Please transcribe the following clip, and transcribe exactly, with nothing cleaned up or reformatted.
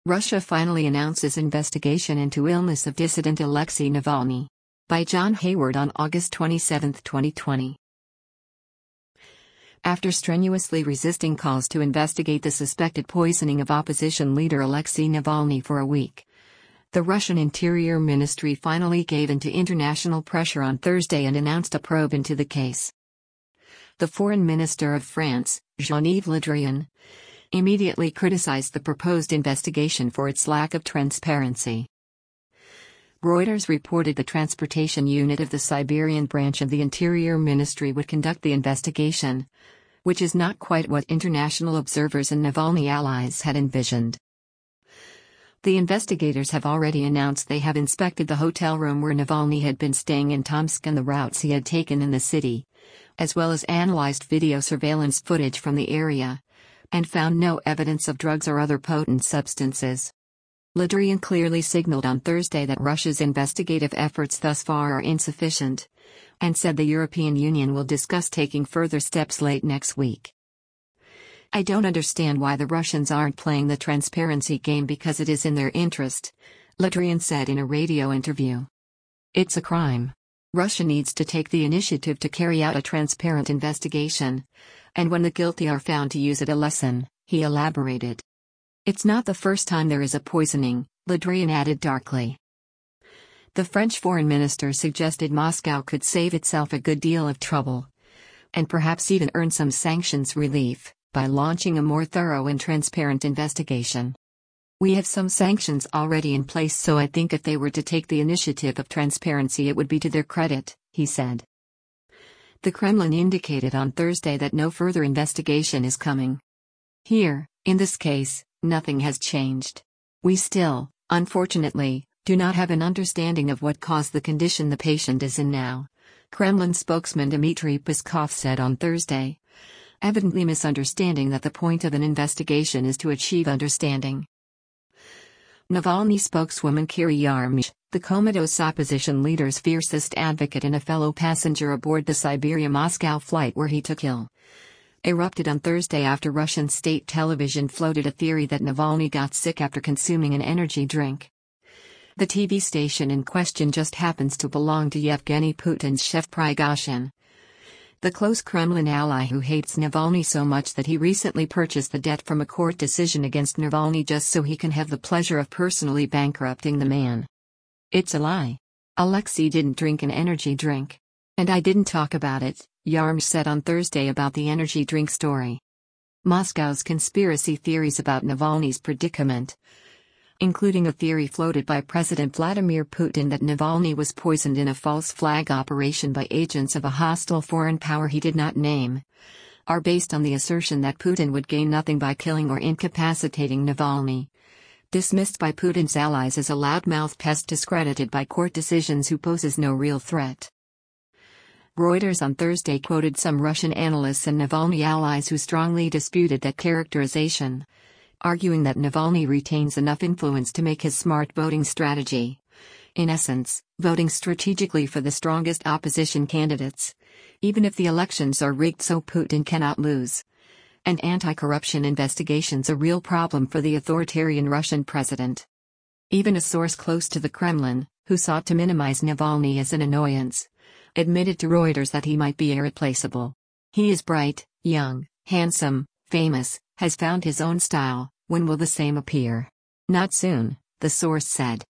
Russia finally announces investigation into illness of dissident Alexei Navalny. By John Hayward on August twenty-seventh, twenty twenty. After strenuously resisting calls to investigate the suspected poisoning of opposition leader Alexei Navalny for a week, the Russian Interior Ministry finally gave in to international pressure on Thursday and announced a probe into the case. The Foreign Minister of France, Jean-Yves Le Drian, immediately criticized the proposed investigation for its lack of transparency. Reuters reported the transportation unit of the Siberian branch of the Interior Ministry would conduct the investigation, which is not quite what international observers and Navalny allies had envisioned. The investigators have already announced they have inspected the hotel room where Navalny had been staying in Tomsk and the routes he had taken in the city, as well as analyzed video surveillance footage from the area, and found no evidence of drugs or other potent substances. Le Drian clearly signaled on Thursday that Russia's investigative efforts thus far are insufficient, and said the European Union will discuss taking further steps late next week. "I don't understand why the Russians aren't playing the transparency game because it is in their interest," Le Drian said in a radio interview. "It's a crime. Russia needs to take the initiative to carry out a transparent investigation, and when the guilty are found to use it a lesson," he elaborated. "It's not the first time there is a poisoning," Le Drian added darkly. The French foreign minister suggested Moscow could save itself a good deal of trouble, and perhaps even earn some sanctions relief, by launching a more thorough and transparent investigation. "We have some sanctions already in place, so I think if they were to take the initiative of transparency it would be to their credit," he said. The Kremlin indicated on Thursday that no further investigation is coming. "Here, in this case, nothing has changed. We still, unfortunately, do not have an understanding of what caused the condition the patient is in now," Kremlin spokesman Dmitry Peskov said on Thursday, evidently misunderstanding that the point of an investigation is to achieve understanding. Navalny spokeswoman Kira Yarmysh, the comatose opposition leader's fiercest advocate and a fellow passenger aboard the Siberia-Moscow flight where he took ill, erupted on Thursday after Russian state television floated a theory that Navalny got sick after consuming an energy drink. The T V station in question just happens to belong to Yevgeny Putin's chef Prigozhin, the close Kremlin ally who hates Navalny so much that he recently purchased the debt from a court decision against Navalny just so he can have the pleasure of personally bankrupting the man. "It's a lie. Alexei didn't drink an energy drink. And I didn't talk about it," Yarmysh said on Thursday about the energy drink story. Moscow's conspiracy theories about Navalny's predicament, including a theory floated by President Vladimir Putin that Navalny was poisoned in a false flag operation by agents of a hostile foreign power he did not name, are based on the assertion that Putin would gain nothing by killing or incapacitating Navalny, dismissed by Putin's allies as a loudmouth pest discredited by court decisions who poses no real threat. Reuters on Thursday quoted some Russian analysts and Navalny allies who strongly disputed that characterization, arguing that Navalny retains enough influence to make his smart voting strategy, in essence, voting strategically for the strongest opposition candidates, even if the elections are rigged so Putin cannot lose, and anti-corruption investigations a real problem for the authoritarian Russian president. Even a source close to the Kremlin, who sought to minimize Navalny as an annoyance, admitted to Reuters that he might be irreplaceable. "He is bright, young, handsome, famous, has found his own style. When will the same appear? Not soon," the source said.